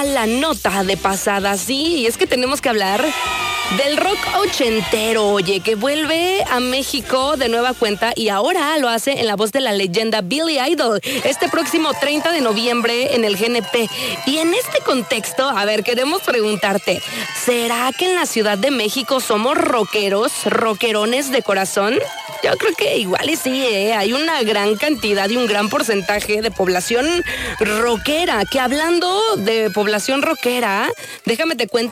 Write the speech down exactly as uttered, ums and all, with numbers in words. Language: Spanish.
la nota de pasada. Sí, y es que tenemos que hablar del rock ochentero, oye, que vuelve a México de nueva cuenta y ahora lo hace en la voz de la leyenda Billy Idol, este próximo treinta de noviembre en el G N P. Y en este contexto, a ver, queremos preguntarte, ¿será que en la Ciudad de México somos rockeros, rockerones de corazón? Yo creo que igual y sí, ¿eh? Hay una gran cantidad y un gran porcentaje de población rockera, que hablando de población rockera, déjame te cuento